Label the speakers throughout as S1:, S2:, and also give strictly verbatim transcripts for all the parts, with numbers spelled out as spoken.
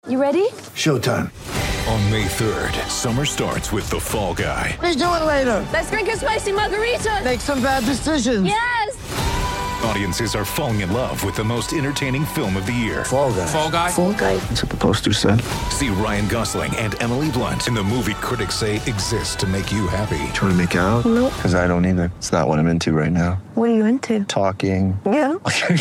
S1: You ready?
S2: Showtime.
S3: On May third, summer starts with The Fall Guy.
S4: Let's do it later.
S1: Let's drink a spicy margarita.
S4: Make some bad decisions.
S1: Yes!
S3: Audiences are falling in love with the most entertaining film of the year.
S2: Fall Guy.
S5: Fall Guy?
S1: Fall Guy.
S2: That's what the poster said.
S3: See Ryan Gosling and Emily Blunt in the movie critics say exists to make you happy.
S2: Trying to make it out?
S1: Nope.
S2: Because I don't either. It's not what I'm into right now.
S1: What are you into?
S2: Talking.
S1: Yeah.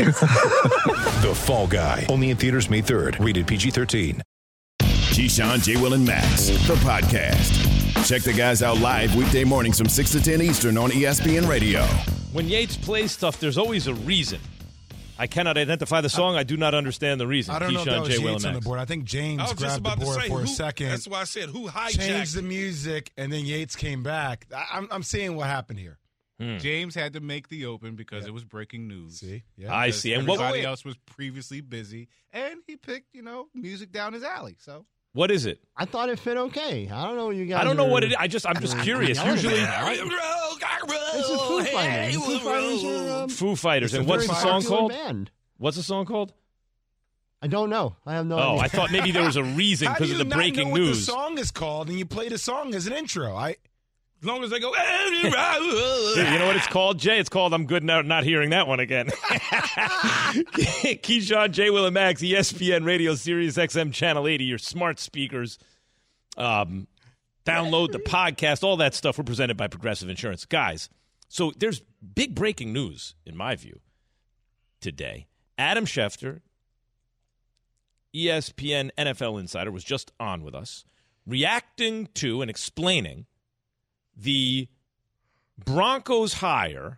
S3: The Fall Guy. Only in theaters May third. Rated P G thirteen.
S6: Keyshawn, J. Will, and Max, the podcast. Check the guys out live weekday mornings from six to ten Eastern on E S P N Radio.
S7: When Yates plays stuff, there's always a reason. I cannot identify the song. I do not understand the reason.
S8: I don't know
S7: Keyshawn,
S8: if that was
S7: J. Will,
S8: Yates
S7: and
S8: on the
S7: Max.
S8: board. I think James
S5: I was just
S8: grabbed
S5: about
S8: the board
S5: to say,
S8: for
S5: who,
S8: a second.
S5: That's why I said who hijacked.
S8: Changed the music, and then Yates came back. I, I'm, I'm seeing what happened here.
S7: Hmm.
S9: James had to make the open because
S8: Yeah.
S9: it was breaking news.
S8: See? Yeah.
S7: I
S9: Because
S7: see. And what,
S9: everybody else was previously busy, and he picked, you know, music down his alley. So
S7: what is it?
S4: I thought it fit okay. I don't know what you guys
S7: I don't know
S4: are-
S7: what it is. I just, I'm just curious.
S4: yelling
S7: Usually,
S4: about. It's a Foo Fighters. Foo Fighters are, um,
S7: Foo Fighters.
S4: it's
S7: And
S4: a
S7: what's
S4: very
S7: the song
S4: popular
S7: called?
S4: Band.
S7: What's the song called?
S4: I don't know. I have no
S7: Oh,
S4: idea.
S7: I thought maybe there was a reason
S8: How do
S7: because
S8: you
S7: of the
S8: not
S7: breaking
S8: know what
S7: news.
S8: the song is called, and you play the song as an intro? I.
S5: As long as they go,
S7: Dude, you know what it's called, Jay? It's called I'm Good Now Not Hearing That One Again. Keyshawn, J. Will, and Max, E S P N Radio, Sirius X M Channel eighty, your smart speakers. Um, download the podcast, all that stuff. We're presented by Progressive Insurance. Guys, so there's big breaking news, in my view, today. Adam Schefter, E S P N N F L Insider, was just on with us, reacting to and explaining the Broncos hire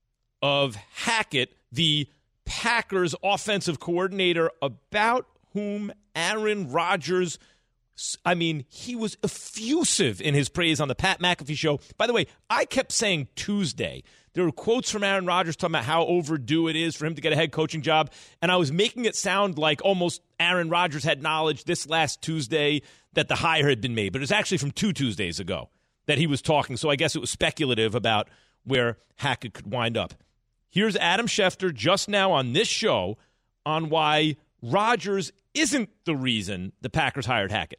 S7: of Hackett, the Packers offensive coordinator, about whom Aaron Rodgers, I mean, he was effusive in his praise on the Pat McAfee show. By the way, I kept saying Tuesday. There were quotes from Aaron Rodgers talking about how overdue it is for him to get a head coaching job, and I was making it sound like almost Aaron Rodgers had knowledge this last Tuesday that the hire had been made, but it was actually from two Tuesdays ago that he was talking, so I guess it was speculative about where Hackett could wind up. Here's Adam Schefter just now on this show on why Rodgers isn't the reason the Packers hired Hackett.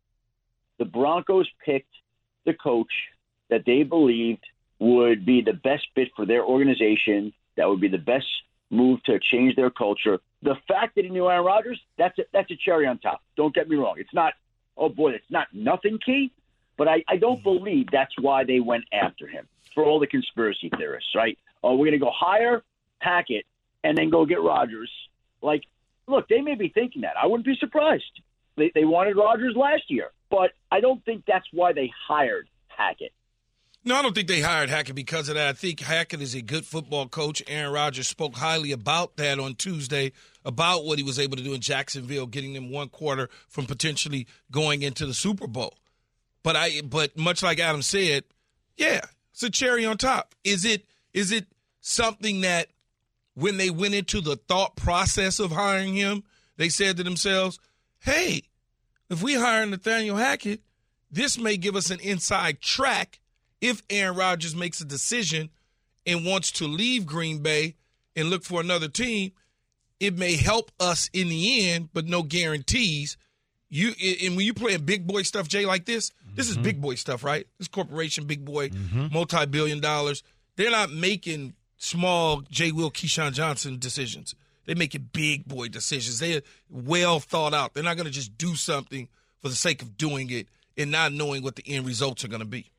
S10: The Broncos picked the coach that they believed would be the best fit for their organization, that would be the best move to change their culture. The fact that he knew Aaron Rodgers, that's a, that's a cherry on top. Don't get me wrong. It's not, oh boy, it's not nothing key, but I, I don't believe that's why they went after him, for all the conspiracy theorists, right? Oh, we're going to go hire Hackett and then go get Rodgers. Like, look, they may be thinking that. I wouldn't be surprised. They, they wanted Rodgers last year, but I don't think that's why they hired Hackett.
S5: No, I don't think they hired Hackett because of that. I think Hackett is a good football coach. Aaron Rodgers spoke highly about that on Tuesday, about what he was able to do in Jacksonville, getting them one quarter from potentially going into the Super Bowl. But I, but much like Adam said, yeah, it's a cherry on top. Is it? Is it something that when they went into the thought process of hiring him, they said to themselves, "Hey, if we hire Nathaniel Hackett, this may give us an inside track if Aaron Rodgers makes a decision and wants to leave Green Bay and look for another team. It may help us in the end, but no guarantees." You and when you playing big boy stuff, Jay, like this, this is big boy stuff, right? This corporation, big boy,
S8: Mm-hmm.
S5: multi-billion dollars. They're not making small J. Will, Keyshawn Johnson decisions. They're making big boy decisions. They're well thought out. They're not going to just do something for the sake of doing it and not knowing what the end results are going to be.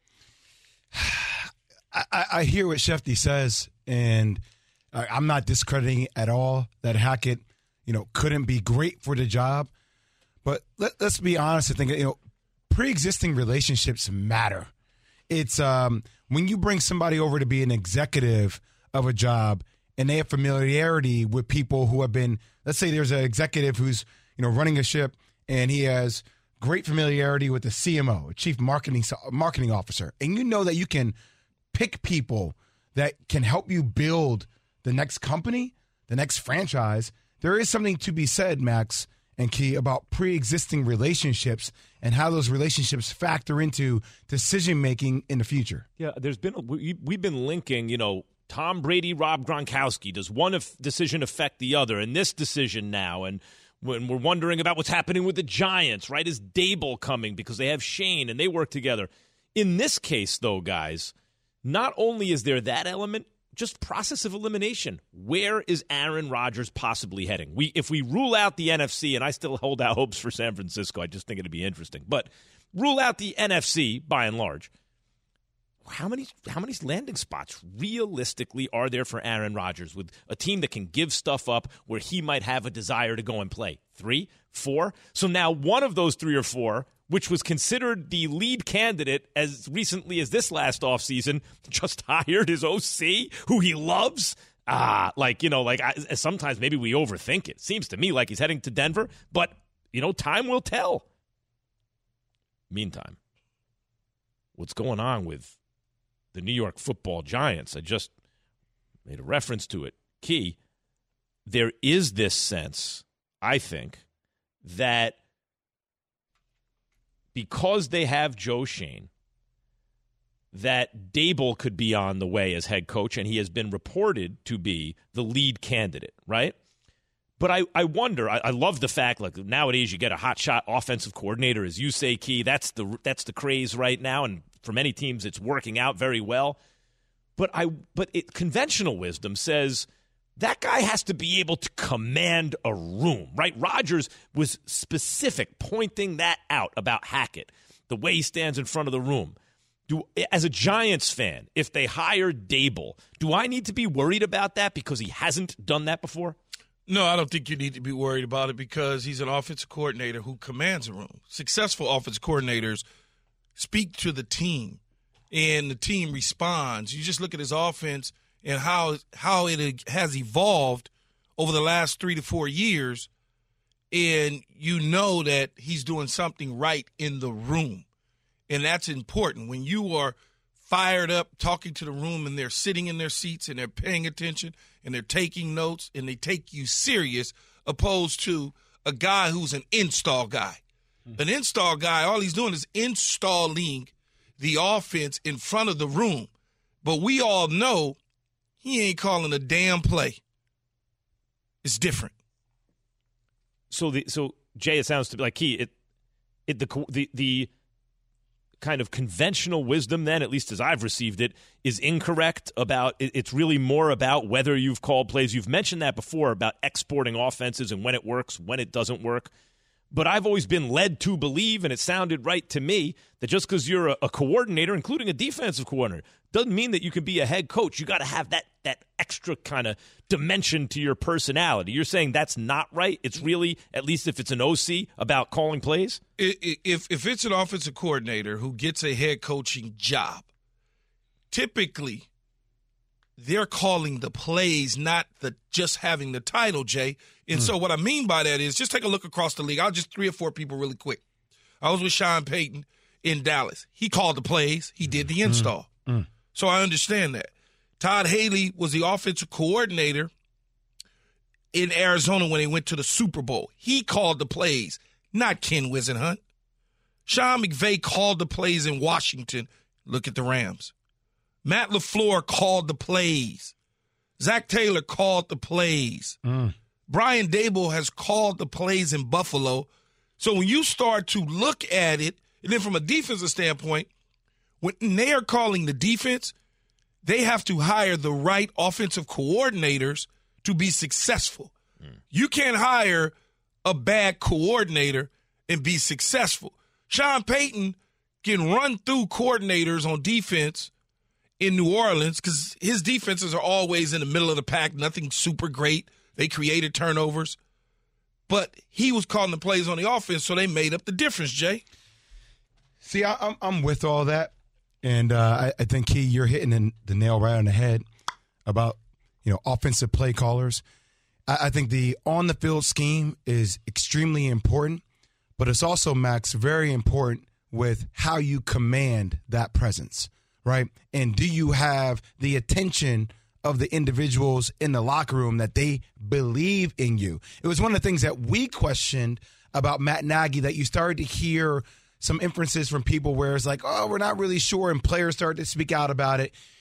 S8: I, I hear what Shefty says, and I, I'm not discrediting at all that Hackett, you know, couldn't be great for the job. But let, let's be honest. I think, you know, pre-existing relationships matter. It's um, when you bring somebody over to be an executive of a job and they have familiarity with people who have been, let's say there's an executive who's, you know, running a ship and he has great familiarity with the C M O, Chief Marketing Marketing Officer, and you know that you can pick people that can help you build the next company, the next franchise. There is something to be said, Max and Key, about pre-existing relationships and how those relationships factor into decision-making in the future.
S7: Yeah, there's been we, we've been linking, you know, Tom Brady, Rob Gronkowski. Does one af- decision affect the other? And this decision now, and when we're wondering about what's happening with the Giants, right? Is Dable coming because they have Shane and they work together? In this case, though, guys, not only is there that element, just process of elimination. Where is Aaron Rodgers possibly heading? We, if we rule out the N F C, and I still hold out hopes for San Francisco, I just think it'd be interesting. But rule out the N F C by and large. How many how many landing spots realistically are there for Aaron Rodgers with a team that can give stuff up where he might have a desire to go and play? Three? Four? So now one of those three or four, which was considered the lead candidate as recently as this last offseason, just hired his O C, who he loves. Ah, like, you know, like I, sometimes maybe we overthink it. Seems to me like he's heading to Denver, but, you know, time will tell. Meantime, what's going on with the New York Football Giants? I just made a reference to it. Key, there is this sense, I think, that because they have Joe Shane, that Dable could be on the way as head coach, and he has been reported to be the lead candidate, right? But I, I wonder, I, I love the fact, like, nowadays you get a hotshot offensive coordinator, as you say, Key. That's the that's the craze right now, and for many teams it's working out very well. But I but it, conventional wisdom says that guy has to be able to command a room, right? Rodgers was specific, pointing that out about Hackett, the way he stands in front of the room. Do, as a Giants fan, if they hire Dable, do I need to be worried about that because he hasn't done that before?
S5: No, I don't think you need to be worried about it because he's an offensive coordinator who commands a room. Successful offensive coordinators speak to the team, and the team responds. You just look at his offense and how how it has evolved over the last three to four years, and you know that he's doing something right in the room. And that's important. When you are fired up talking to the room and they're sitting in their seats and they're paying attention and they're taking notes and they take you serious, opposed to a guy who's an install guy. Mm-hmm. An install guy, all he's doing is installing the offense in front of the room. But we all know he ain't calling a damn play. It's different.
S7: So the so Jay, it sounds to be like Key, it it the the the kind of conventional wisdom then, at least as I've received it, is incorrect about it, it's really more about whether you've called plays. You've mentioned that before about exporting offenses and when it works, when it doesn't work. But I've always been led to believe, and it sounded right to me, that just because you're a, a coordinator, including a defensive coordinator, doesn't mean that you can be a head coach. You got to have that that extra kind of dimension to your personality. You're saying that's not right? It's really, at least if it's an O C, about calling plays?
S5: If, if it's an offensive coordinator who gets a head coaching job, typically they're calling the plays, not the just having the title, Jay. And mm. so what I mean by that is just take a look across the league. I'll just three or four people really quick. I was with Sean Payton in Dallas. He called the plays. He did the install. Mm. Mm. So I understand that. Todd Haley was the offensive coordinator in Arizona when they went to the Super Bowl. He called the plays, not Ken Wisenhunt. Sean McVay called the plays in Washington. Look at the Rams. Matt LaFleur called the plays. Zach Taylor called the plays. Mm. Brian Dable has called the plays in Buffalo. So when you start to look at it, and then from a defensive standpoint, when they are calling the defense, they have to hire the right offensive coordinators to be successful. Mm. You can't hire a bad coordinator and be successful. Sean Payton can run through coordinators on defense in New Orleans because his defenses are always in the middle of the pack, nothing super great. They created turnovers. But he was calling the plays on the offense, so they made up the difference, Jay.
S8: See, I, I'm, I'm with all that. And uh, I, I think, Key, you're hitting the nail right on the head about, you know, offensive play callers. I, I think the on-the-field scheme is extremely important, but it's also, Max, very important with how you command that presence, right? And do you have the attention of the individuals in the locker room that they believe in you? It was one of the things that we questioned about Matt Nagy, that you started to hear some inferences from people where it's like, oh, we're not really sure, and players started to speak out about it.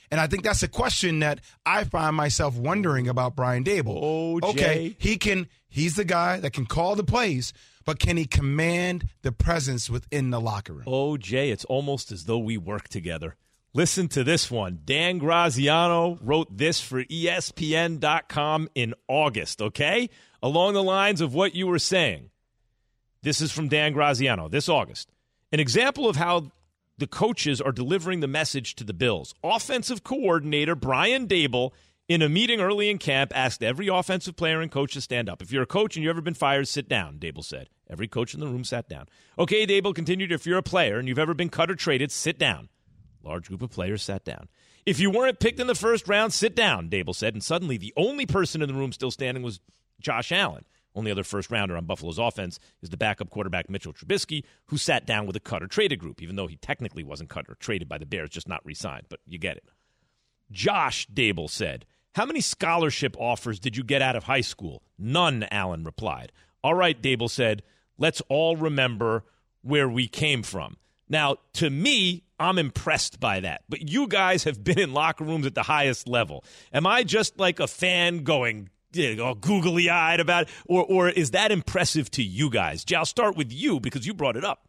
S8: And I think that's a question that I find myself wondering about Brian Daboll.
S7: Oh, Jay.
S8: Okay, he can. He's the guy that can call the plays, but can he command the presence within the locker room?
S7: Oh, Jay, it's almost as though we work together. Listen to this one. Dan Graziano wrote this for E S P N dot com in August, okay? Along the lines of what you were saying. This is from Dan Graziano this August. An example of how the coaches are delivering the message to the Bills. Offensive coordinator Brian Daboll, in a meeting early in camp, asked every offensive player and coach to stand up. If you're a coach and you've ever been fired, sit down, Daboll said. Every coach in the room sat down. Okay, Daboll continued, if you're a player and you've ever been cut or traded, sit down. Large group of players sat down. If you weren't picked in the first round, sit down, Daboll said. And suddenly the only person in the room still standing was Josh Allen. Only other first-rounder on Buffalo's offense is the backup quarterback Mitchell Trubisky, who sat down with a cut or traded group, even though he technically wasn't cut or traded by the Bears, just not re-signed. But you get it. Josh, Daboll said, how many scholarship offers did you get out of high school? None, Allen replied. All right, Daboll said, let's all remember where we came from. Now, to me, I'm impressed by that. But you guys have been in locker rooms at the highest level. Am I just like a fan going all googly-eyed about it? Or, or is that impressive to you guys? Jay, I'll start with you because you brought it up.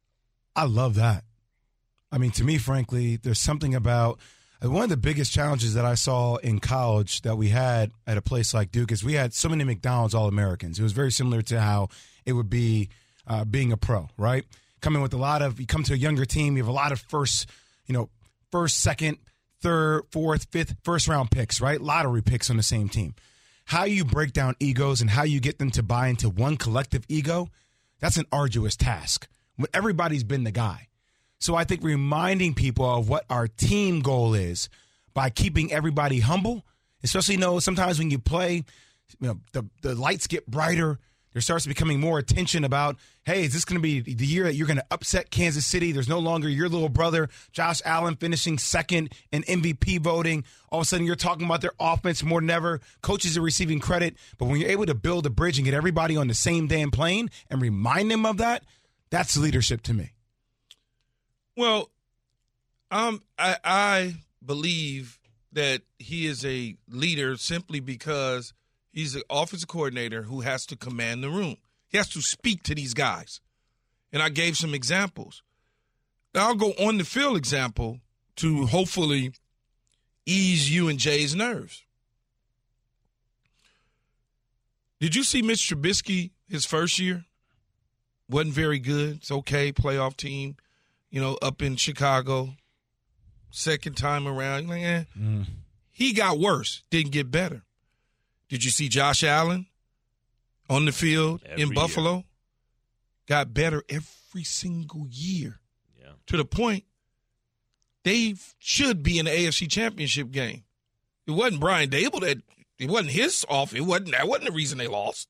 S8: I love that. I mean, to me, frankly, there's something about one of the biggest challenges that I saw in college that we had at a place like Duke is we had so many McDonald's All-Americans. It was very similar to how it would be uh, being a pro, right? Coming with a lot of, you come to a younger team, you have a lot of first, you know, first, second, third, fourth, fifth, first round picks, right? Lottery picks on the same team. How you break down egos and how you get them to buy into one collective ego, that's an arduous task. When everybody's been the guy. So I think reminding people of what our team goal is by keeping everybody humble, especially, you know, sometimes when you play, you know, the, the lights get brighter. There starts becoming more attention about, hey, is this going to be the year that you're going to upset Kansas City? There's no longer your little brother, Josh Allen, finishing second in M V P voting. All of a sudden, you're talking about their offense more than ever. Coaches are receiving credit. But when you're able to build a bridge and get everybody on the same damn plane and remind them of that, that's leadership to me.
S5: Well, um, I, I believe that he is a leader simply because he's an offensive coordinator who has to command the room. He has to speak to these guys. And I gave some examples. Now I'll go on the field example to hopefully ease you and Jay's nerves. Did you see Mitch Trubisky his first year? Wasn't very good. It's okay, playoff team, you know, up in Chicago. Second time around, you're like, eh. Mm. He got worse, didn't get better. Did you see Josh Allen on the field every in Buffalo? Year. Got better every single year. Yeah. To the point they should be in the A F C Championship game. It wasn't Brian Daboll that it wasn't his off. It wasn't that wasn't the reason they lost.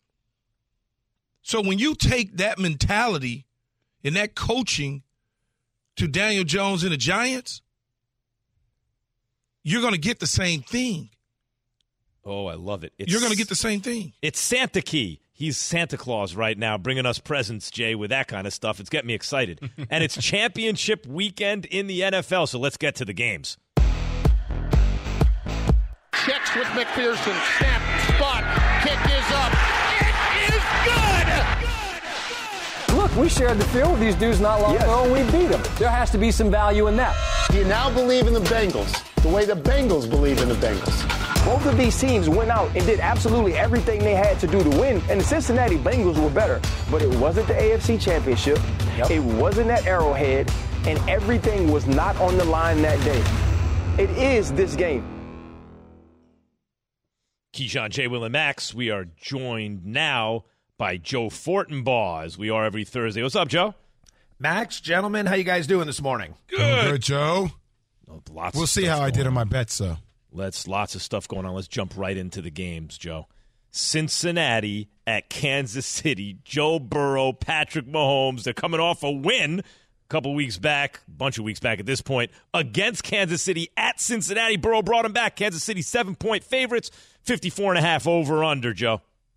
S5: So when you take that mentality and that coaching to Daniel Jones and the Giants, you're going to get the same thing.
S7: Oh, I love it. It's,
S5: You're going to get the same thing.
S7: It's Santa Key. He's Santa Claus right now, bringing us presents, Jay, with that kind of stuff. It's getting me excited. And it's championship weekend in the N F L, so let's get to the games.
S4: Checks with McPherson. Snap, spot, kick is up. It is good!
S11: Look, we shared the field with these dudes not long ago, and we beat them. There has to be some value in that.
S12: Do you now believe in the Bengals the way the Bengals believe in the Bengals?
S11: Both of these teams went out and did absolutely everything they had to do to win, and the Cincinnati Bengals were better. But it wasn't the A F C Championship. Yep. It wasn't at Arrowhead, and everything was not on the line that day. It is this game.
S7: Keyshawn, J. Will, and Max, we are joined now by Joe Fortenbaugh, as we are every Thursday. What's up, Joe?
S13: Max, gentlemen, how you guys doing this morning?
S5: Good.
S8: Doing good, Joe.
S7: Oh, lots
S8: we'll
S7: of
S8: see how I did on my bets, though.
S7: Let's lots of stuff going on. Let's jump right into the games, Joe. Cincinnati at Kansas City. Joe Burrow, Patrick Mahomes. They're coming off a win a couple weeks back, a bunch of weeks back at this point, against Kansas City at Cincinnati. Burrow brought them back. Kansas City seven-point favorites, fifty-four and a half over under, Joe.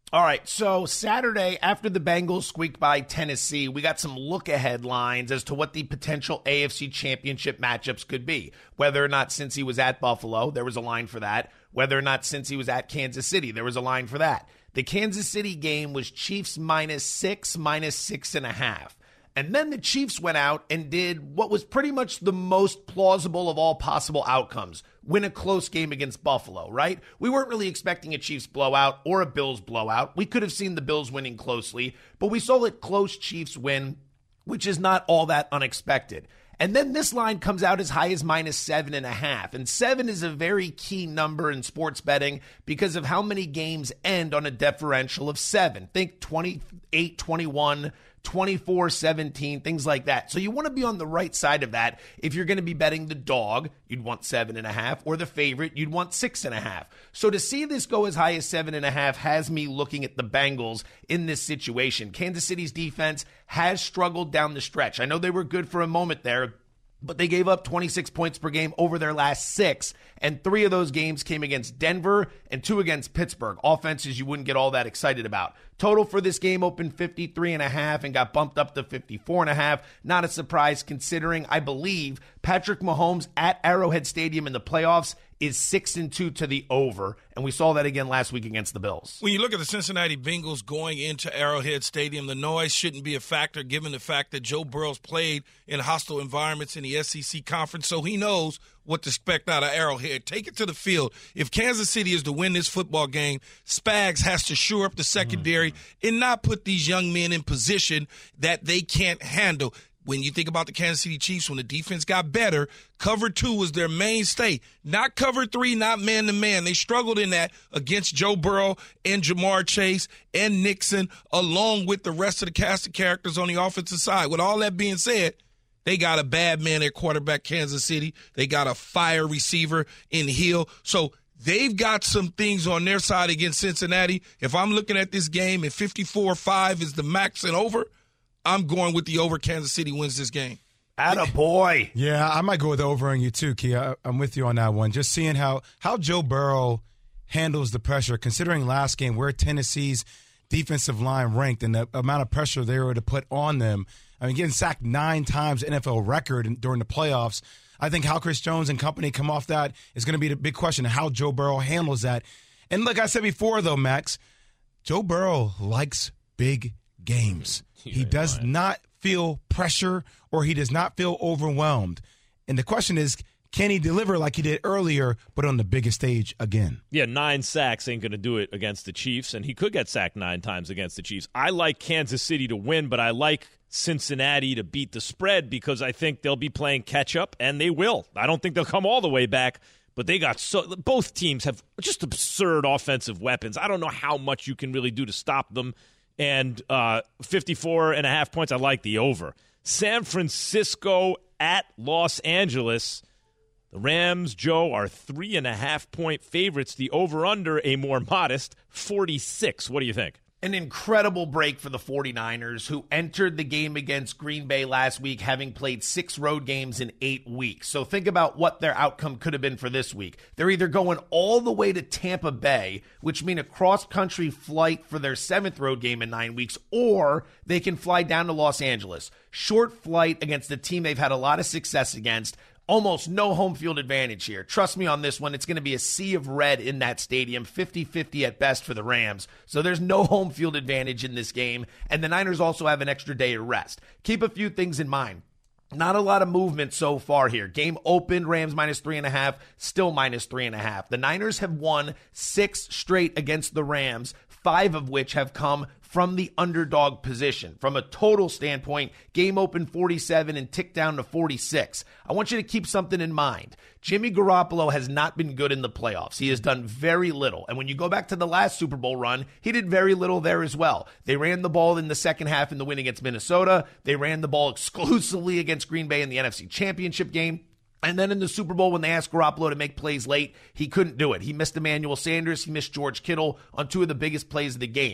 S13: All right, so Saturday, after the Bengals squeaked by Tennessee, we got some look-ahead lines as to what the potential A F C Championship matchups could be. Whether or not since he was at Buffalo, there was a line for that. Whether or not since he was at Kansas City, there was a line for that. The Kansas City game was Chiefs minus six, minus six and a half. And then the Chiefs went out and did what was pretty much the most plausible of all possible outcomes. Win a close game against Buffalo, right? We weren't really expecting a Chiefs blowout or a Bills blowout. We could have seen the Bills winning closely, but we saw that close Chiefs win, which is not all that unexpected. And then this line comes out as high as minus seven and a half. And seven is a very key number in sports betting because of how many games end on a differential of seven. Think twenty-eight twenty-one, twenty-four seventeen, things like that. So you want to be on the right side of that. If you're going to be betting the dog, you'd want seven and a half, or the favorite, you'd want six and a half. So to see this go as high as seven and a half has me looking at the Bengals in this situation. Kansas City's defense has struggled down the stretch. I know they were good for a moment there, but they gave up twenty-six points per game over their last six, and three of those games came against Denver and two against Pittsburgh. Offenses you wouldn't get all that excited about. Total for this game opened fifty-three and a half and got bumped up to fifty-four and a half. Not a surprise considering, I believe, Patrick Mahomes at Arrowhead Stadium in the playoffs is six and two to the over, and we saw that again last week against the Bills.
S5: When you look at the Cincinnati Bengals going into Arrowhead Stadium, the noise shouldn't be a factor given the fact that Joe Burrow's played in hostile environments in the S E C Conference, so he knows what to expect out of Arrowhead. Take it to the field. If Kansas City is to win this football game, Spags has to shore up the secondary mm-hmm. and not put these young men in position that they can't handle. When you think about the Kansas City Chiefs, when the defense got better, cover two was their mainstay. Not cover three, not man-to-man. They struggled in that against Joe Burrow and Jamar Chase and Nixon, along with the rest of the cast of characters on the offensive side. With all that being said, they got a bad man at quarterback, Kansas City. They got a fire receiver in Hill. So they've got some things on their side against Cincinnati. If I'm looking at this game and fifty-four five is the max and over, I'm going with the over. Kansas City wins this game.
S13: Attaboy.
S8: Yeah, I might go with the over on you too, Kia. I'm with you on that one. Just seeing how, how Joe Burrow handles the pressure, considering last game where Tennessee's defensive line ranked and the amount of pressure they were to put on them. I mean, getting sacked nine times, N F L record during the playoffs. I think how Chris Jones and company come off that is going to be the big question, how Joe Burrow handles that. And like I said before, though, Max, Joe Burrow likes big games. He does not feel pressure or he does not feel overwhelmed. And the question is, can he deliver like he did earlier, but on the biggest stage again?
S7: Yeah, nine sacks ain't going to do it against the Chiefs, and he could get sacked nine times against the Chiefs. I like Kansas City to win, but I like Cincinnati to beat the spread because I think they'll be playing catch-up, and they will. I don't think they'll come all the way back, but they got so – both teams have just absurd offensive weapons. I don't know how much you can really do to stop them. And uh, fifty-four and a half points, I like the over. San Francisco at Los Angeles. The Rams, Joe, are three and a half point favorites. The over-under, a more modest forty-six. What do you think?
S13: An incredible break for the 49ers, who entered the game against Green Bay last week having played six road games in eight weeks. So think about what their outcome could have been for this week. They're either going all the way to Tampa Bay, which means a cross-country flight for their seventh road game in nine weeks, or they can fly down to Los Angeles. Short flight against a team they've had a lot of success against. Almost no home field advantage here. Trust me on this one. It's going to be a sea of red in that stadium, fifty-fifty at best for the Rams. So there's no home field advantage in this game. And the Niners also have an extra day of rest. Keep a few things in mind. Not a lot of movement so far here. Game opened, Rams minus three and a half, still minus three and a half. The Niners have won six straight against the Rams, five of which have come from the underdog position. From a total standpoint, game opened forty-seven and ticked down to forty-six. I want you to keep something in mind. Jimmy Garoppolo has not been good in the playoffs. He has done very little. And when you go back to the last Super Bowl run, he did very little there as well. They ran the ball in the second half in the win against Minnesota. They ran the ball exclusively against Green Bay in the N F C Championship game. And then in the Super Bowl, when they asked Garoppolo to make plays late, he couldn't do it. He missed Emmanuel Sanders. He missed George Kittle on two of the biggest plays of the game.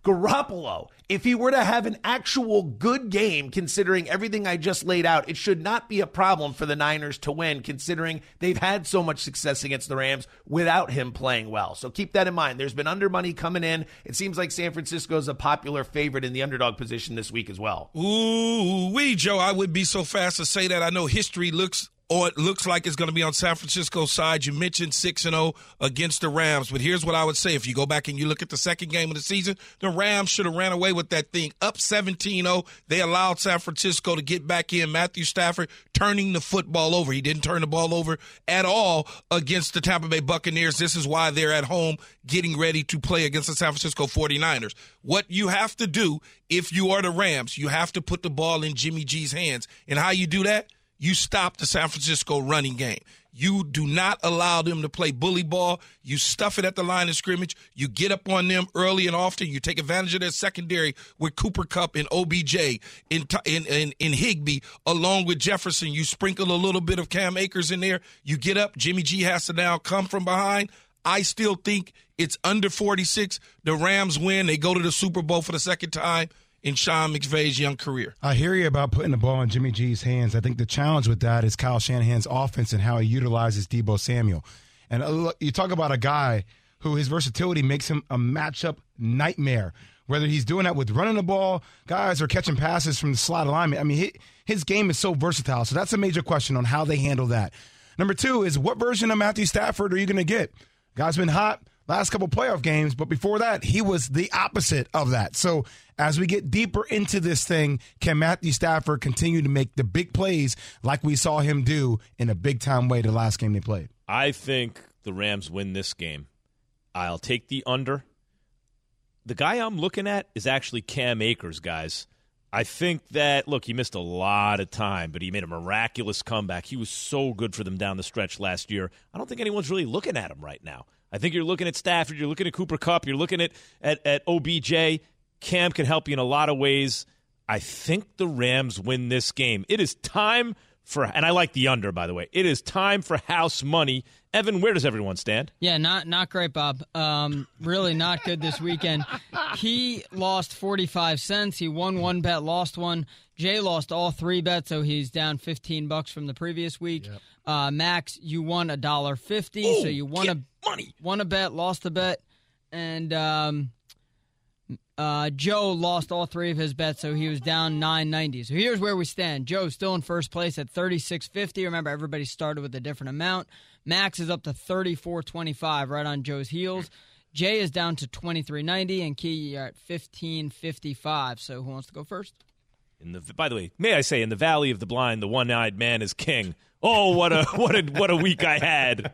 S13: Garoppolo, if he were to have an actual good game, considering everything I just laid out, it should not be a problem for the Niners to win, considering they've had so much success against the Rams without him playing well. So keep that in mind. There's been under money coming in. It seems like San Francisco is a popular favorite in the underdog position this week as well.
S5: Ooh, wee, Joe, I would be so fast to say that. I know history looks or it looks like it's going to be on San Francisco's side. You mentioned six and oh against the Rams, but here's what I would say. If you go back and you look at the second game of the season, the Rams should have ran away with that thing. Up seventeen oh, they allowed San Francisco to get back in. Matthew Stafford turning the football over. He didn't turn the ball over at all against the Tampa Bay Buccaneers. This is why they're at home getting ready to play against the San Francisco forty-niners. What you have to do if you are the Rams, you have to put the ball in Jimmy G's hands. And how you do that? You stop the San Francisco running game. You do not allow them to play bully ball. You stuff it at the line of scrimmage. You get up on them early and often. You take advantage of their secondary with Cooper Kupp and O B J in, in, in, in Higbee along with Jefferson. You sprinkle a little bit of Cam Akers in there. You get up. Jimmy G has to now come from behind. I still think it's under forty-six. The Rams win. They go to the Super Bowl for the second time in Sean McVay's young career.
S8: I hear you about putting the ball in Jimmy G's hands. I think the challenge with that is Kyle Shanahan's offense and how he utilizes Deebo Samuel. And you talk about a guy who his versatility makes him a matchup nightmare, whether he's doing that with running the ball, guys, or catching passes from the slot alignment. I mean, his game is so versatile. So that's a major question on how they handle that. Number two is, what version of Matthew Stafford are you going to get? Guy's been hot last couple playoff games, but before that, he was the opposite of that. So as we get deeper into this thing, can Matthew Stafford continue to make the big plays like we saw him do in a big-time way the last game they played?
S7: I think the Rams win this game. I'll take the under. The guy I'm looking at is actually Cam Akers, guys. I think that, look, he missed a lot of time, but he made a miraculous comeback. He was so good for them down the stretch last year. I don't think anyone's really looking at him right now. I think you're looking at Stafford, you're looking at Cooper Kupp, you're looking at, at, at O B J. Cam can help you in a lot of ways. I think the Rams win this game. It is time for, and I like the under, by the way, it is time for house money. Evan, where does everyone stand?
S14: Yeah, not not great, Bob. Um, really not good this weekend. He lost forty-five cents. He won one bet, lost one. Jay lost all three bets, so he's down fifteen bucks from the previous week. Yep. Uh, Max, you won a dollar fifty, so you won a
S7: money.
S14: Won a bet, lost a bet, and um, uh, Joe lost all three of his bets, so he was down nine ninety. So here's where we stand. Joe's still in first place at thirty-six fifty. Remember, everybody started with a different amount. Max is up to thirty-four twenty-five, right on Joe's heels. Jay is down to twenty-three ninety, and Key, you're at fifteen fifty-five. So who wants to go first?
S7: In the, by the way, may I say, in the Valley of the Blind, the one-eyed man is king. Oh, what a what a what a week I had!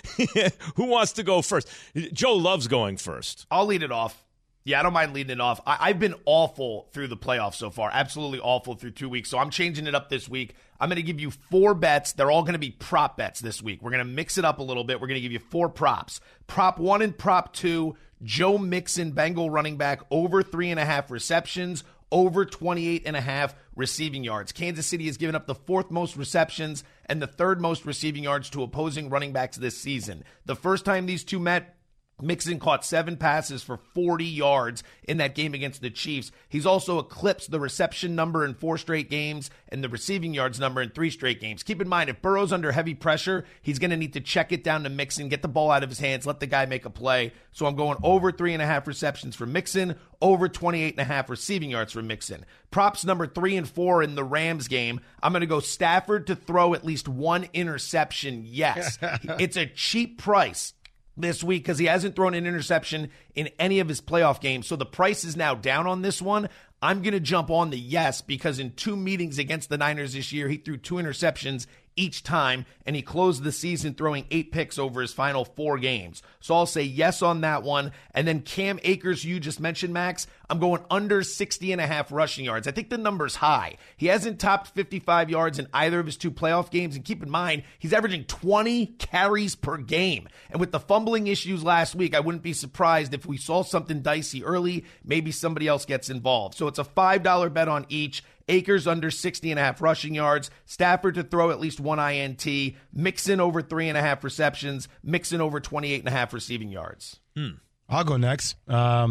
S7: Who wants to go first? Joe loves going first.
S13: I'll lead it off. Yeah, I don't mind leading it off. I, I've been awful through the playoffs so far. Absolutely awful through two weeks. So I'm changing it up this week. I'm going to give you four bets. They're all going to be prop bets this week. We're going to mix it up a little bit. We're going to give you four props. Prop one and prop two, Joe Mixon, Bengal running back, over three and a half receptions, over twenty-eight and a half receiving yards. Kansas City has given up the fourth most receptions and the third most receiving yards to opposing running backs this season. The first time these two met, Mixon caught seven passes for forty yards in that game against the Chiefs. He's also eclipsed the reception number in four straight games and the receiving yards number in three straight games. Keep in mind, if Burrow's under heavy pressure, he's going to need to check it down to Mixon, get the ball out of his hands, let the guy make a play. So I'm going over three and a half receptions for Mixon, over twenty-eight and a half receiving yards for Mixon. Props number three and four in the Rams game. I'm going to go Stafford to throw at least one interception. Yes, it's a cheap price this week because he hasn't thrown an interception in any of his playoff games. So the price is now down on this one. I'm going to jump on the yes because in two meetings against the Niners this year, he threw two interceptions each time, and he closed the season throwing eight picks over his final four games. So I'll say yes on that one. And then Cam Akers, you just mentioned, Max, I'm going under sixty and a half rushing yards. I think the number's high. He hasn't topped fifty-five yards in either of his two playoff games, and keep in mind, he's averaging twenty carries per game. And with the fumbling issues last week, I wouldn't be surprised if we saw something dicey early, maybe somebody else gets involved. So it's a five dollar bet on each. Akers under sixty and a half rushing yards, Stafford to throw at least one I N T, Mixon over three and a half receptions, Mixon over twenty-eight and a half receiving yards.
S7: Hmm.
S8: I'll go next. Um,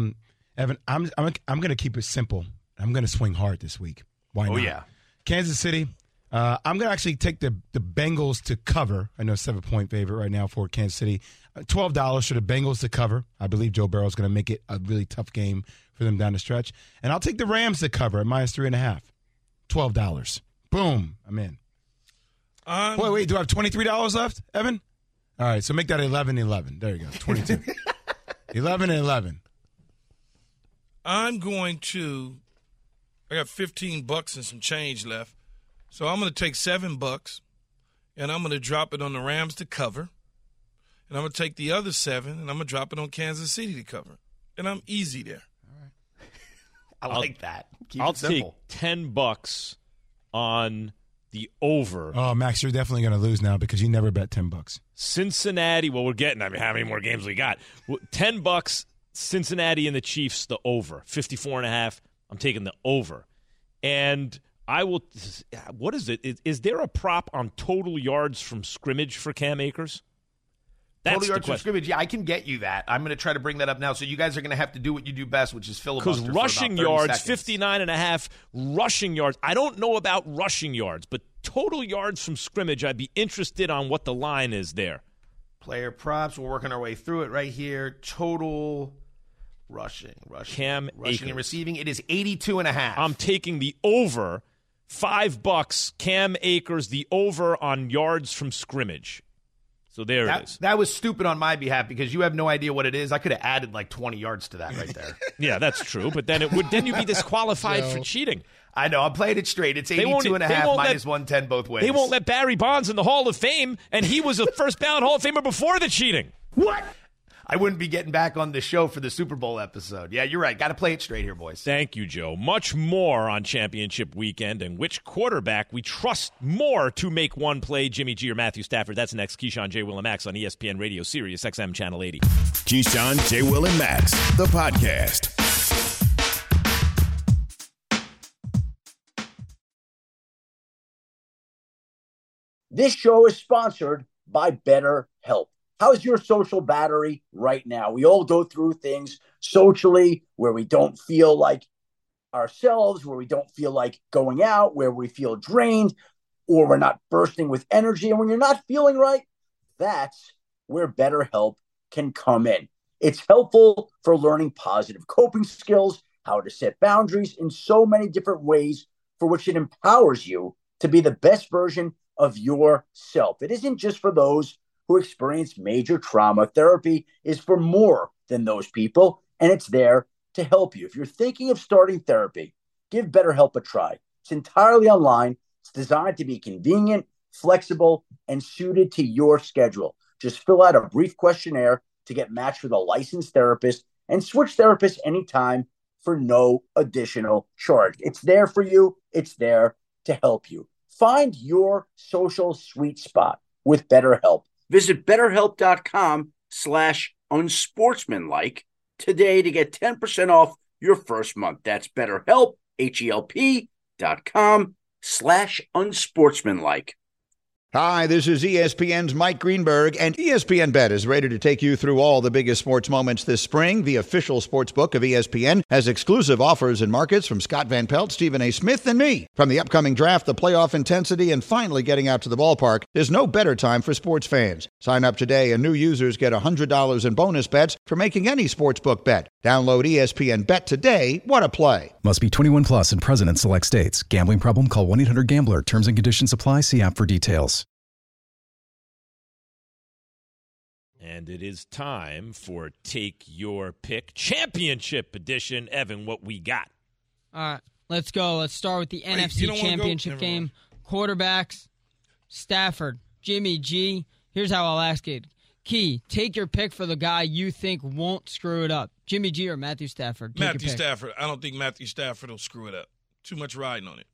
S8: Evan, I'm I'm I'm going to keep it simple. I'm going to swing hard this week. Why
S13: oh,
S8: not?
S13: yeah.
S8: Kansas City. Uh, I'm going to actually take the, the Bengals to cover. I know seven-point favorite right now for Kansas City. Uh, twelve dollars for the Bengals to cover. I believe Joe Burrow is going to make it a really tough game for them down the stretch. And I'll take the Rams to cover at minus three and a half. twelve dollars. Boom. I'm in.
S5: Um,
S8: wait, wait. Do I have twenty-three dollars left, Evan? All right, so make that eleven eleven. There you go. twenty-two. eleven and eleven.
S5: I'm going to – I got fifteen bucks and some change left. So I'm going to take seven bucks, and I'm going to drop it on the Rams to cover. And I'm going to take the other seven, and I'm going to drop it on Kansas City to cover. And I'm easy there.
S13: All right. I like that. Keep
S7: I'll
S13: it simple.
S7: take ten bucks on the over.
S8: Oh, Max, you're definitely going to lose now because you never bet ten bucks.
S7: Cincinnati. Well, we're getting. I mean, how many more games we got? ten bucks. Cincinnati and the Chiefs. The over. fifty-four and a half. I'm taking the over. And I will. What is it? Is, is there a prop on total yards from scrimmage for Cam Akers? That's
S13: Total yards
S7: the
S13: from scrimmage. Yeah, I can get you that. I'm going to try to bring that up now. So you guys are going to have to do what you do best, which is filibuster.
S7: Because rushing
S13: for about
S7: yards,
S13: seconds.
S7: fifty-nine and a half rushing yards. I don't know about rushing yards, but total yards from scrimmage, I'd be interested on what the line is there.
S13: Player props. We're working our way through it right here. Total rushing, rushing,
S7: Cam
S13: rushing
S7: Akers.
S13: and receiving. It is eighty-two and a half.
S7: I'm taking the over. Five bucks. Cam Akers, the over on yards from scrimmage. So there
S13: that,
S7: it is.
S13: That was stupid on my behalf because you have no idea what it is. I could have added like twenty yards to that right there.
S7: Yeah, that's true. But then it would then you'd be disqualified
S13: No.
S7: for cheating.
S13: I know. I'm playing it straight. It's
S7: They won't-
S13: eighty-two and a
S7: they
S13: half
S7: won't
S13: minus
S7: let-
S13: one ten both ways.
S7: They won't let Barry Bonds in the Hall of Fame, and he was a first ballot Hall of Famer before the cheating.
S13: What? I wouldn't be getting back on the show for the Super Bowl episode. Yeah, you're right. Got to play it straight here, boys.
S7: Thank you, Joe. Much more on championship weekend and which quarterback we trust more to make one play, Jimmy G or Matthew Stafford. That's next. Keyshawn, J. Will, and Max on E S P N Radio, Sirius X M Channel eighty.
S6: Keyshawn, J. Will, and Max, the podcast.
S10: This show is sponsored by BetterHelp. How's your social battery right now? We all go through things socially where we don't feel like ourselves, where we don't feel like going out, where we feel drained, or we're not bursting with energy. And when you're not feeling right, that's where BetterHelp can come in. It's helpful for learning positive coping skills, how to set boundaries in so many different ways for which it empowers you to be the best version of yourself. It isn't just for those who experience major trauma. Therapy is for more than those people, and it's there to help you. If you're thinking of starting therapy, give BetterHelp a try. It's entirely online. It's designed to be convenient, flexible, and suited to your schedule. Just fill out a brief questionnaire to get matched with a licensed therapist and switch therapists anytime for no additional charge. It's there for you. It's there to help you. Find your social sweet spot with BetterHelp. Visit BetterHelp.com slash unsportsmanlike today to get ten percent off your first month. That's BetterHelp, H-E-L-P dot com slash unsportsmanlike.
S15: Hi, this is E S P N's Mike Greenberg, and E S P N Bet is ready to take you through all the biggest sports moments this spring. The official sports book of E S P N has exclusive offers and markets from Scott Van Pelt, Stephen A. Smith, and me. From the upcoming draft, the playoff intensity, and finally getting out to the ballpark, there's no better time for sports fans. Sign up today, and new users get one hundred dollars in bonus bets for making any sportsbook bet. Download E S P N Bet today. What a play.
S16: Must be twenty-one plus and present in select states. Gambling problem? Call one eight hundred gambler. Terms and conditions apply. See app for details.
S7: And it is time for Take Your Pick Championship Edition. Evan, what we got?
S14: All right, let's go. Let's start with the
S7: Wait,
S14: N F C
S7: you don't wanna go?
S14: Championship
S7: Never
S14: game. Quarterbacks, Stafford, Jimmy G. Here's how I'll ask it. Key, take your pick for the guy you think won't screw it up. Jimmy G or Matthew Stafford? Take your
S5: Matthew
S14: pick.
S5: Stafford. I don't think Matthew Stafford will screw it up. Too much riding on it.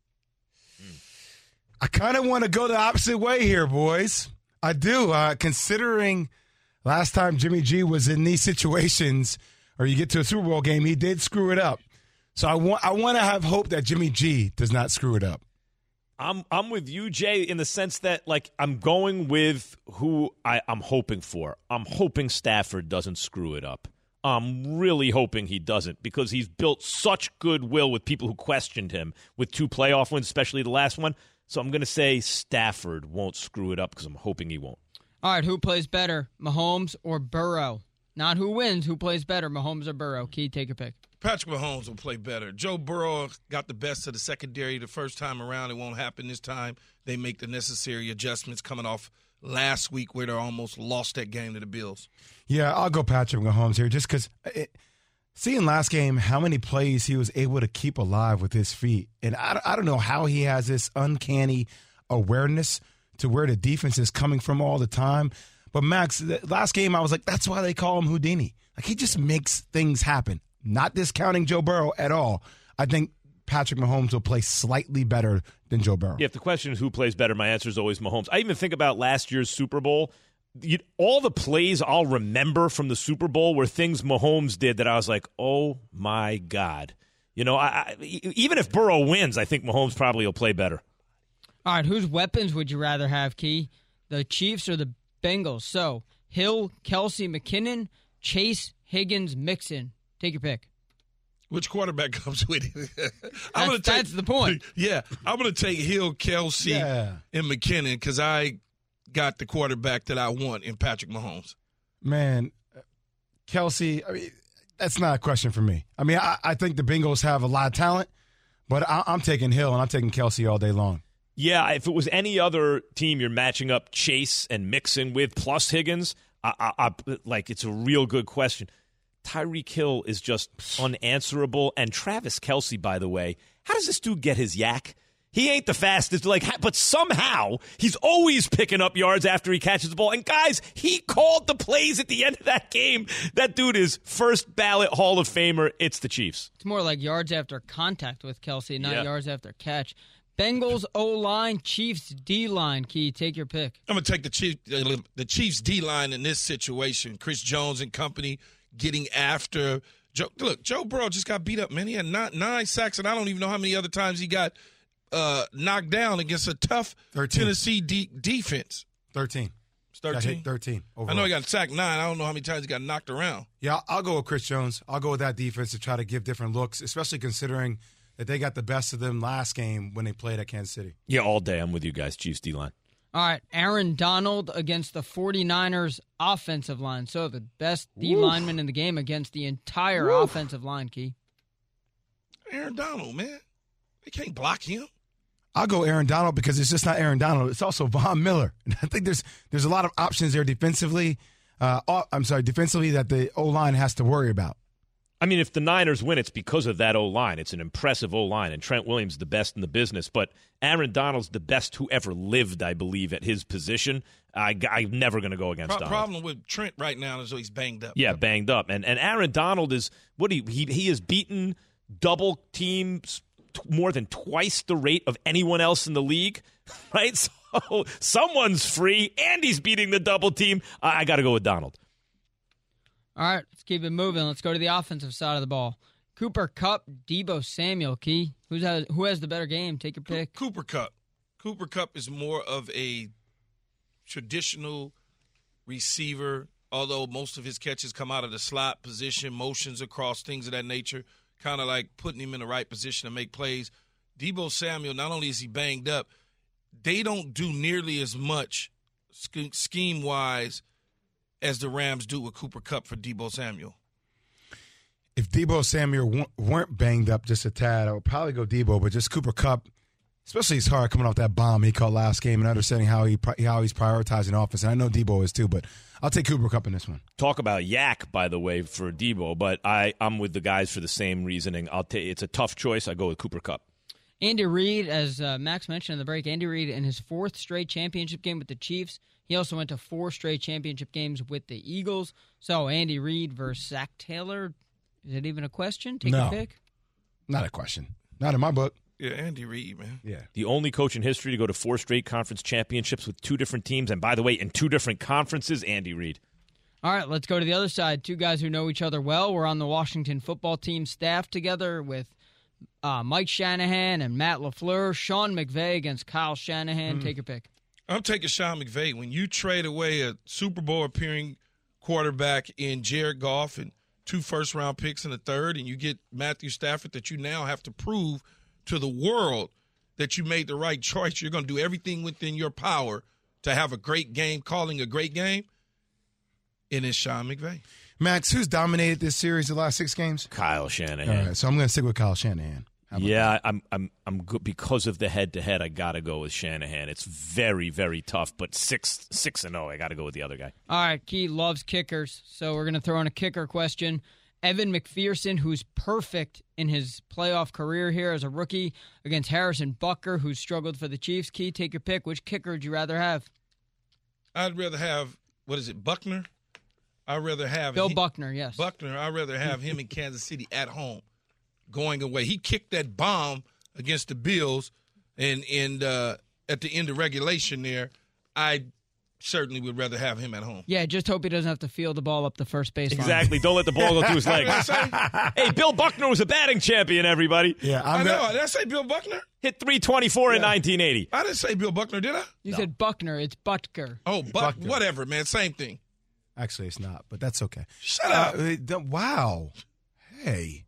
S8: I kind of want to go the opposite way here, boys. I do, uh, considering last time Jimmy G was in these situations, or you get to a Super Bowl game, he did screw it up. So I want I want to have hope that Jimmy G does not screw it up.
S7: I'm I'm with you, Jay, in the sense that, like, I'm going with who I, I'm hoping for. I'm hoping Stafford doesn't screw it up. I'm really hoping he doesn't because he's built such goodwill with people who questioned him with two playoff wins, especially the last one. So I'm going to say Stafford won't screw it up because I'm hoping he won't.
S14: All right, who plays better, Mahomes or Burrow? Not who wins, who plays better, Mahomes or Burrow? Key, take your pick.
S5: Patrick Mahomes will play better. Joe Burrow got the best of the secondary the first time around. It won't happen this time. They make the necessary adjustments coming off last week where they almost lost that game to the Bills.
S8: Yeah, I'll go Patrick Mahomes here just because seeing last game how many plays he was able to keep alive with his feet. And I, I don't know how he has this uncanny awareness to where the defense is coming from all the time. But, Max, the last game I was like, that's why they call him Houdini. Like, he just makes things happen. Not discounting Joe Burrow at all. I think Patrick Mahomes will play slightly better than Joe Burrow.
S7: Yeah, if the question is who plays better, my answer is always Mahomes. I even think about last year's Super Bowl. You, all the plays I'll remember from the Super Bowl were things Mahomes did that I was like, oh, my God. You know, I, I, even if Burrow wins, I think Mahomes probably will play better.
S14: All right, whose weapons would you rather have, Key? The Chiefs or the Bengals? So, Hill, Kelsey, McKinnon, Chase, Higgins, Mixon. Take your pick.
S5: Which quarterback comes with it?
S14: I'm that's, take, that's the point.
S5: Yeah, I'm going to take Hill, Kelsey,
S8: yeah.
S5: and McKinnon because I got the quarterback that I want in Patrick Mahomes.
S8: Man, Kelsey, I mean, that's not a question for me. I mean, I, I think the Bengals have a lot of talent, but I, I'm taking Hill and I'm taking Kelsey all day long.
S7: Yeah, if it was any other team you're matching up Chase and Mixon with plus Higgins, I, I, I, like it's a real good question. Tyreek Hill is just unanswerable. And Travis Kelce, by the way, how does this dude get his yak? He ain't the fastest, like, but somehow he's always picking up yards after he catches the ball. And, guys, he called the plays at the end of that game. That dude is first ballot Hall of Famer. It's the Chiefs.
S14: It's more like yards after contact with Kelce, not
S7: yeah.
S14: yards after catch. Bengals O-line, Chiefs D-line. Key, take your pick.
S5: I'm going to take the Chief, the Chiefs D-line in this situation. Chris Jones and company getting after Joe. Look, Joe Burrow just got beat up, man. He had nine, nine sacks, and I don't even know how many other times he got uh, knocked down against a tough thirteen Tennessee de- defense.
S8: thirteen.
S5: It's thirteen?
S8: thirteen. Overall.
S5: I know he got sacked nine. I don't know how many times he got knocked around.
S8: Yeah, I'll go with Chris Jones. I'll go with that defense to try to give different looks, especially considering that they got the best of them last game when they played at Kansas City.
S7: Yeah, all day. I'm with you guys. Chiefs D-line.
S14: All right, Aaron Donald against the 49ers offensive line. So the best D lineman in the game against the entire Woo. offensive line, Key.
S5: Aaron Donald, man. They can't block him.
S8: I'll go Aaron Donald because it's just not Aaron Donald. It's also Von Miller. And I think there's there's a lot of options there defensively. Uh, I'm sorry, defensively that the O-line has to worry about.
S7: I mean, if the Niners win, it's because of that O-line. It's an impressive O-line, and Trent Williams is the best in the business. But Aaron Donald's the best who ever lived, I believe, at his position. I, I'm never going to go against
S5: Pro-
S7: Donald.
S5: problem with Trent right now is he's banged up.
S7: Yeah, banged up. And and Aaron Donald is, what he he, he has beaten double teams t- more than twice the rate of anyone else in the league, right? So someone's free, and he's beating the double team. I, I got to go with Donald.
S14: All right, let's keep it moving. Let's go to the offensive side of the ball. Cooper Kupp, Deebo Samuel. Key, who's has, who has the better game? Take your pick.
S5: Cooper Kupp. Cooper Kupp is more of a traditional receiver, although most of his catches come out of the slot position, motions across, things of that nature, kind of like putting him in the right position to make plays. Deebo Samuel, not only is he banged up, they don't do nearly as much scheme-wise as the Rams do with Cooper Kupp for Deebo Samuel.
S8: If Deebo Samuel weren't banged up just a tad, I would probably go Deebo, but just Cooper Kupp, especially his hard coming off that bomb he caught last game and understanding how he how he's prioritizing offense. And I know Deebo is too, but I'll take Cooper Kupp in this one.
S7: Talk about yak, by the way, for Deebo, but I, I'm with the guys for the same reasoning. I'll ta- It's a tough choice. I go with Cooper Kupp.
S14: Andy Reid, as uh, Max mentioned in the break, Andy Reid in his fourth straight championship game with the Chiefs. He also went to four straight championship games with the Eagles. So Andy Reid versus Zach Taylor, is it even a question? Take
S8: no,
S14: a pick.
S8: Not a question. Not in my book.
S5: Yeah, Andy Reid, man.
S8: Yeah.
S7: The only coach in history to go to four straight conference championships with two different teams, and by the way, in two different conferences, Andy Reid.
S14: All right, let's go to the other side. Two guys who know each other well. We're on the Washington football team staff together with uh, Mike Shanahan and Matt LaFleur. Sean McVay against Kyle Shanahan. Mm. Take your pick.
S5: I'm taking Sean McVay. When you trade away a Super Bowl appearing quarterback in Jared Goff and two first-round picks in the third, and you get Matthew Stafford that you now have to prove to the world that you made the right choice. You're going to do everything within your power to have a great game, calling a great game, and it's Sean McVay.
S8: Max, who's dominated this series the last six games?
S7: Kyle Shanahan.
S8: All right, so I'm going to stick with Kyle Shanahan.
S7: Yeah, that? I'm I'm I'm good because of the head-to-head. I got to go with Shanahan. It's very very tough, but six six and zero. I got to go with the other guy.
S14: All right, Key loves kickers, so we're going to throw in a kicker question. Evan McPherson, who's perfect in his playoff career here as a rookie, against Harrison Butker, who's struggled for the Chiefs. Key, take your pick. Which kicker would you rather have?
S5: I'd rather have, what is it, Buckner? I'd rather have
S14: Bill
S5: he,
S14: Buckner, yes.
S5: Buckner. I'd rather have him in Kansas City at home, going away. He kicked that bomb against the Bills, and and uh, at the end of regulation there, I certainly would rather have him at home.
S14: Yeah, just hope he doesn't have to field the ball up the first baseline.
S7: Exactly. Don't let the ball go through his legs. Hey, Bill Buckner was a batting champion, everybody.
S8: Yeah,
S5: I'm I know.
S8: Gonna...
S5: Did I say Bill Buckner?
S7: Hit three twenty-four yeah. in nineteen eighty.
S5: I didn't say Bill Buckner, did I?
S14: You
S5: no.
S14: said Buckner. It's Butker.
S5: Oh, Buck, whatever, man. Same thing.
S8: Actually, it's not, but that's okay.
S5: Shut up.
S8: Uh, wow. Hey.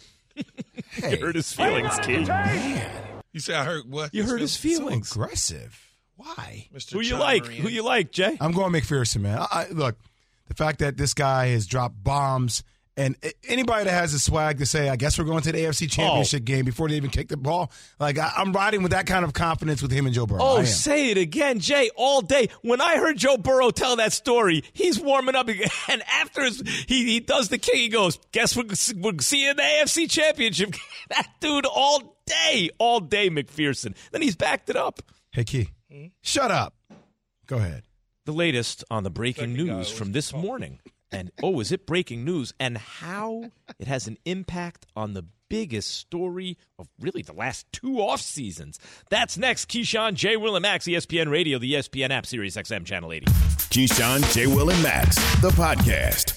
S7: hey. You hurt his feelings, Key.
S8: Man.
S5: You say I hurt what?
S7: You hurt his feelings.
S8: So aggressive. Why?
S5: Mister
S7: Who you
S5: John
S7: like?
S5: Moran.
S7: Who you like, Jay?
S8: I'm going McPherson, man. I, I, look, the fact that this guy has dropped bombs, and anybody that has the swag to say, I guess we're going to the A F C Championship oh. game before they even kick the ball, like I, I'm riding with that kind of confidence with him and Joe Burrow.
S7: Oh, say it again, Jay, all day. When I heard Joe Burrow tell that story, he's warming up again, and after his, he, he does the kick, he goes, guess we'll, we'll see you in the A F C Championship. That dude all day, all day, McPherson. Then he's backed it up.
S8: Hey, Key, hmm? Shut up. Go ahead.
S7: The latest on the breaking news from this morning. And, oh, is it breaking news? And how it has an impact on the biggest story of really the last two off seasons. That's next. Keyshawn, J. Will, and Max, E S P N Radio, the E S P N app, Sirius X M Channel eighty.
S6: Keyshawn, J. Will, and Max, the podcast.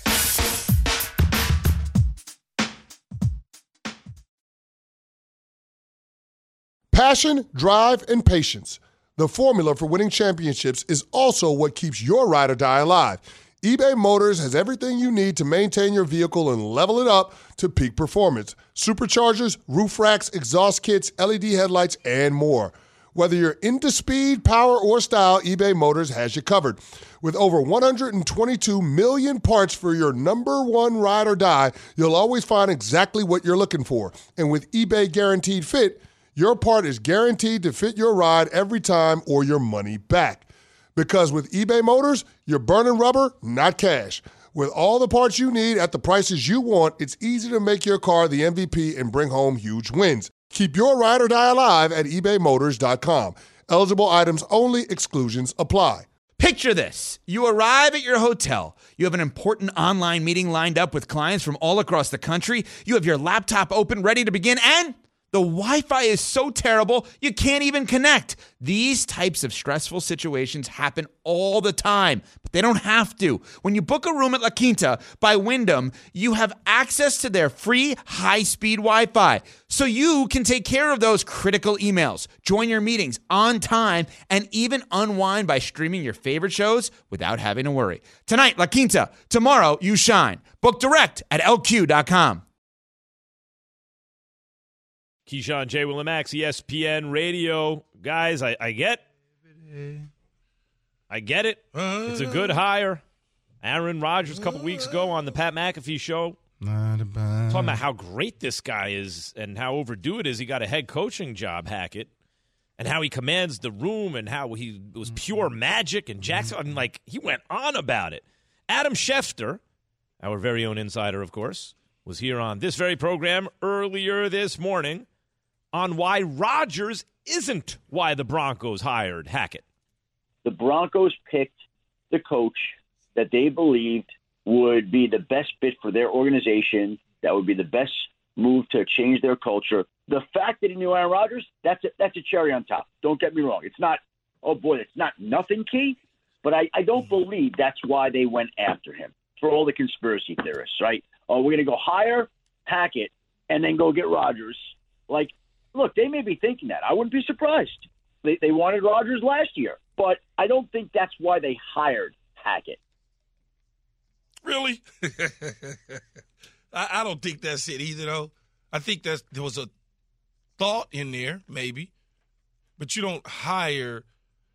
S12: Passion, drive, and patience. The formula for winning championships is also what keeps your ride or die alive. eBay Motors has everything you need to maintain your vehicle and level it up to peak performance. Superchargers, roof racks, exhaust kits, L E D headlights, and more. Whether you're into speed, power, or style, eBay Motors has you covered. With over one hundred twenty-two million parts for your number one ride or die, you'll always find exactly what you're looking for. And with eBay Guaranteed Fit, your part is guaranteed to fit your ride every time or your money back. Because with eBay Motors, you're burning rubber, not cash. With all the parts you need at the prices you want, it's easy to make your car the M V P and bring home huge wins. Keep your ride or die alive at ebay motors dot com. Eligible items only. Exclusions apply.
S17: Picture this. You arrive at your hotel. You have an important online meeting lined up with clients from all across the country. You have your laptop open, ready to begin, and the Wi-Fi is so terrible, you can't even connect. These types of stressful situations happen all the time, but they don't have to. When you book a room at La Quinta by Wyndham, you have access to their free high-speed Wi-Fi, so you can take care of those critical emails, join your meetings on time, and even unwind by streaming your favorite shows without having to worry. Tonight, La Quinta. Tomorrow, you shine. Book direct at L Q dot com.
S7: Keyshawn, J. Will, and Max, E S P N Radio. Guys, I, I get I get it. It's a good hire. Aaron Rodgers a couple weeks ago on the Pat McAfee show. Talking about how great this guy is and how overdue it is. He got a head coaching job, Hackett, and how he commands the room and how he it was pure magic. And Jackson, I mean, like, he went on about it. Adam Schefter, our very own insider, of course, was here on this very program earlier this morning on why Rodgers isn't why the Broncos hired Hackett.
S10: The Broncos picked the coach that they believed would be the best fit for their organization, that would be the best move to change their culture. The fact that he knew Aaron Rodgers, that's a, that's a cherry on top. Don't get me wrong. It's not, oh boy, it's not nothing key, but I, I don't believe that's why they went after him, for all the conspiracy theorists, right? Oh, we're going to go hire Hackett and then go get Rodgers. Like, look, they may be thinking that. I wouldn't be surprised. They, they wanted Rodgers last year, but I don't think that's why they hired Hackett.
S5: Really? I, I don't think that's it either, though. I think that there was a thought in there, maybe, but you don't hire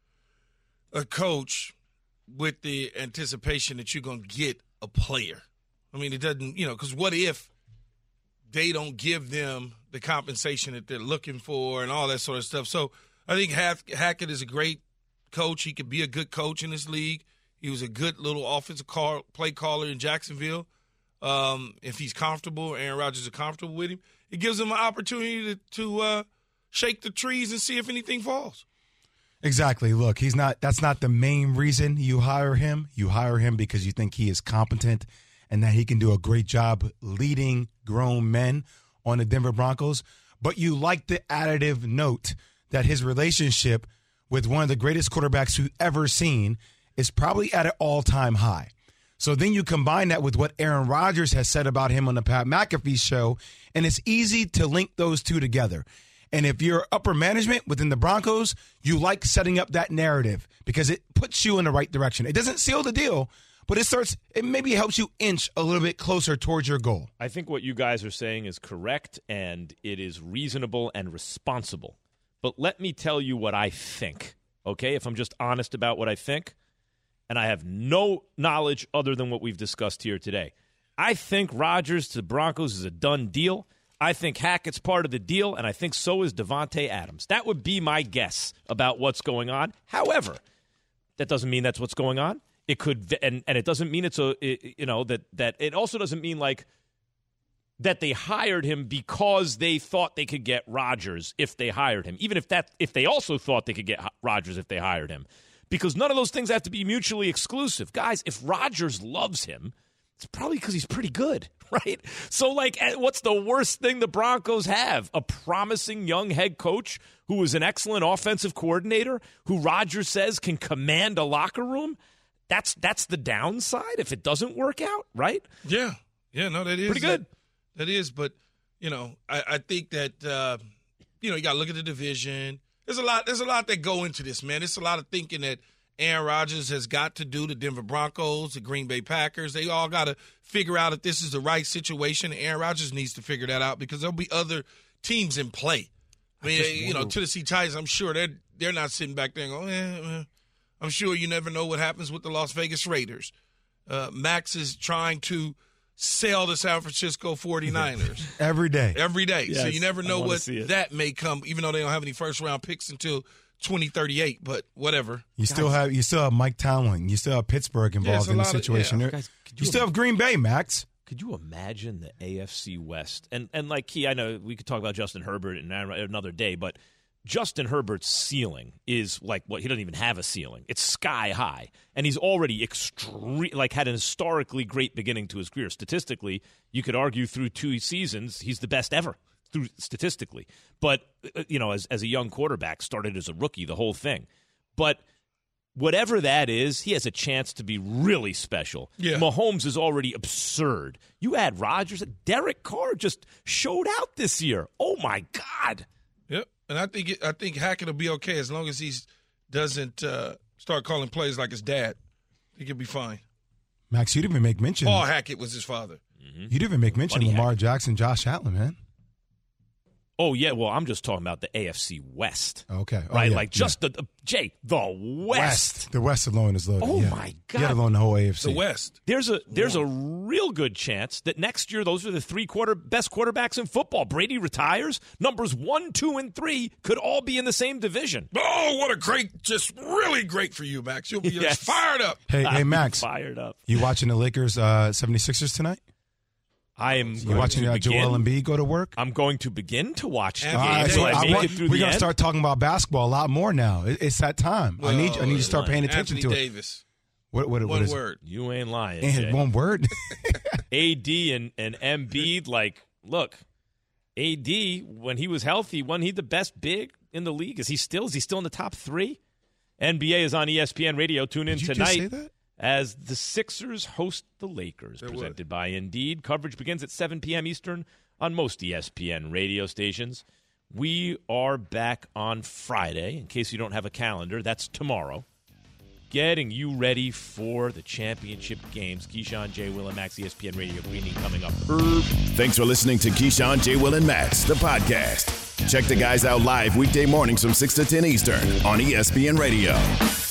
S5: a coach with the anticipation that you're going to get a player. I mean, it doesn't, you know, because what if they don't give them the compensation that they're looking for and all that sort of stuff? So I think Hack- Hackett is a great coach. He could be a good coach in this league. He was a good little offensive call, play caller in Jacksonville. Um, if he's comfortable, Aaron Rodgers is comfortable with him, it gives him an opportunity to, to uh, shake the trees and see if anything falls.
S8: Exactly. Look, he's not. That's not the main reason you hire him. You hire him because you think he is competent and that he can do a great job leading grown men on the Denver Broncos. But you like the additive note that his relationship with one of the greatest quarterbacks we've ever seen is probably at an all-time high. So then you combine that with what Aaron Rodgers has said about him on the Pat McAfee show, and it's easy to link those two together. And if you're upper management within the Broncos, you like setting up that narrative because it puts you in the right direction. It doesn't seal the deal, but it starts. It maybe helps you inch a little bit closer towards your goal.
S7: I think what you guys are saying is correct, and it is reasonable and responsible. But let me tell you what I think, okay? If I'm just honest about what I think, and I have no knowledge other than what we've discussed here today. I think Rodgers to the Broncos is a done deal. I think Hackett's part of the deal, and I think so is Davante Adams. That would be my guess about what's going on. However, that doesn't mean that's what's going on. It could, and, and it doesn't mean it's a, it, you know, that that it also doesn't mean like that they hired him because they thought they could get Rodgers if they hired him. Even if that, if they also thought they could get Rodgers if they hired him. Because none of those things have to be mutually exclusive. Guys, if Rodgers loves him, it's probably because he's pretty good, right? So, like, what's the worst thing the Broncos have? A promising young head coach who is an excellent offensive coordinator who Rodgers says can command a locker room? That's that's the downside if it doesn't work out, right?
S5: Yeah. Yeah, no, that is.
S7: Pretty good.
S5: That, that is, but, you know, I, I think that, uh, you know, you got to look at the division. There's a lot. There's a lot that go into this, man. It's a lot of thinking that Aaron Rodgers has got to do. The Denver Broncos, the Green Bay Packers, they all got to figure out if this is the right situation. Aaron Rodgers needs to figure that out because there'll be other teams in play. I mean, I you know, Tennessee Titans. I'm sure they're they're not sitting back there and going, eh, eh. I'm sure you never know what happens with the Las Vegas Raiders. Uh, Max is trying to sell the San Francisco forty-niners.
S8: Every day.
S5: Every day.
S8: Yes,
S5: so you never know what
S7: it.
S5: that may come, even though they don't have any first-round picks until twenty thirty-eight, but whatever.
S8: You still have you still have Mike Tomlin. You still have Pittsburgh involved
S5: Yeah,
S8: in the
S5: lot of-
S8: situation.
S5: yeah.
S7: Guys, could
S8: you
S7: you
S8: still have Green Bay, Max.
S7: Could you imagine the A F C West? And and like Key, I know we could talk about Justin Herbert in another day, but Justin Herbert's ceiling is like what he doesn't even have a ceiling. It's sky high, and he's already extreme, like had an historically great beginning to his career. Statistically, you could argue through two seasons he's the best ever through statistically. But you know, as as a young quarterback, started as a rookie, the whole thing. But whatever that is, he has a chance to be really special.
S5: Yeah.
S7: Mahomes is already absurd. You add Rodgers, Derek Carr just showed out this year. Oh my God.
S5: Yep, and I think it, I think Hackett will be okay as long as he doesn't uh, start calling plays like his dad. I think he'll be fine.
S8: Max, you didn't even make mention.
S5: Paul Hackett was his father.
S8: Mm-hmm. You didn't even make mention
S7: Buddy
S8: Lamar
S7: Hackett.
S8: Jackson, Josh Allen, man.
S7: Oh, yeah, well, I'm just talking about the A F C West.
S8: Okay. Oh,
S7: Right,
S8: yeah,
S7: like just the, the, Jay, the West.
S8: The West alone is loaded.
S7: Oh,
S8: yeah.
S7: my God.
S8: Let alone the whole A F C.
S5: The West.
S7: There's a there's a real good chance that next year those are the three quarter best quarterbacks in football. Brady retires. Numbers one, two, and three could all be in the same division.
S5: Oh, what a great, just really great for you, Max. You'll be just
S7: Yes.
S5: fired up.
S8: Hey, hey,
S7: I'm
S8: Max.
S7: fired up.
S8: You watching the Lakers uh, seventy-sixers tonight?
S7: I am.
S8: You
S7: going
S8: watching
S7: to
S8: uh,
S7: begin,
S8: Joel Embiid go to work?
S7: I'm going to begin to watch the
S5: All
S7: game.
S5: right,
S7: Will
S5: so
S7: I
S5: I
S7: make
S5: want-
S7: it through
S8: We're
S7: the
S8: gonna
S7: end?
S8: start talking about basketball a lot more now. It, it's that time. I need I need you to start paying attention
S5: Anthony
S8: to it.
S5: Davis.
S8: What what, what
S5: One
S8: is
S5: word.
S7: You ain't lying.
S8: And
S7: Jay.
S8: one word.
S7: A D and, and Embiid, like, look, A D, when he was healthy, wasn't he the best big in the league? Is he still? Is he still in the top three? N B A is on E S P N Radio. Tune in
S8: Did you
S7: tonight
S8: just say that?
S7: as the Sixers host the Lakers,
S5: They
S7: presented
S5: would.
S7: by Indeed. Coverage begins at seven p.m. Eastern on most E S P N radio stations. We are back on Friday. In case you don't have a calendar, that's tomorrow. getting you ready for the championship games. Keyshawn, J. Will, and Max, E S P N Radio Greening coming up.
S6: Thanks for listening to Keyshawn, J. Will, and Max, the podcast. Check the guys out live weekday mornings from six to ten Eastern on E S P N Radio.